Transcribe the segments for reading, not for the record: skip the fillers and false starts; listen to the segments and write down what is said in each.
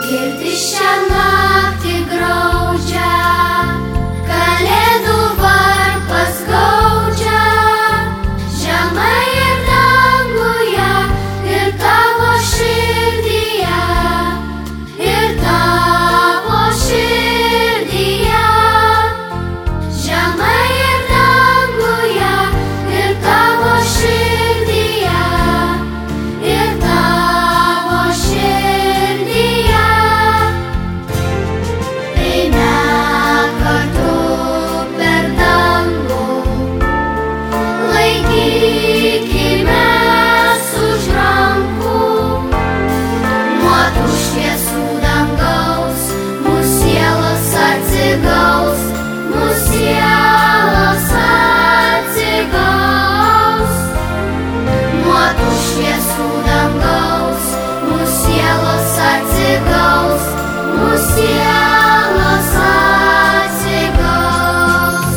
Girdi šią naktį graudžią, Kalėdų varpas gaudžia, žemai ir danguje, ir tavo širdyje, ir tavo širdyje. Žemai ir danguje, ir tavo širdyje, ir tavo širdyje. Eime kartu per dangų, laikykimės už rankų, nuo tų šviesų dangaus mūsų sielos atsigaus, mūsų sielos atsigaus. Nuo tų šviesų dangaus mūsų sielos atsigaus, mūsų sielos atsigaus.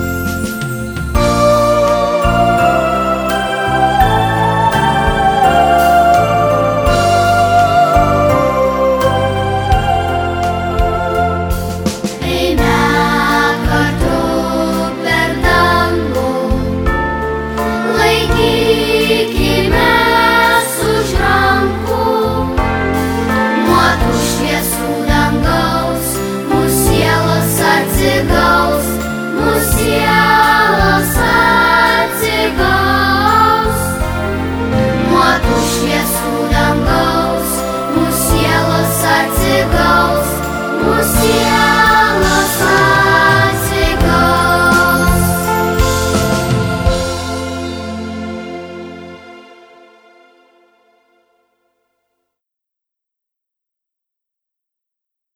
Eime kartu per dangų, laikykimės už rankų, nuo tų šviesų dangaus mūsų sielos atsigaus.